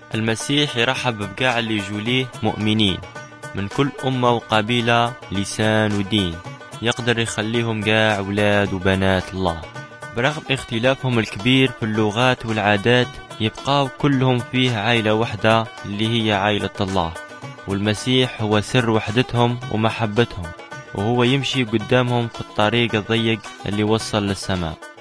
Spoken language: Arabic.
المسيح يرحب بقاع اللي يجوا ليه مؤمنين من كل أمة وقبيلة لسان ودين، يقدر يخليهم قاع أولاد وبنات الله. برغم اختلافهم الكبير في اللغات والعادات يبقوا كلهم فيه عائلة واحدة اللي هي عائلة الله، والمسيح هو سر وحدتهم ومحبتهم، وهو يمشي قدامهم في الطريق الضيق اللي وصل للسماء.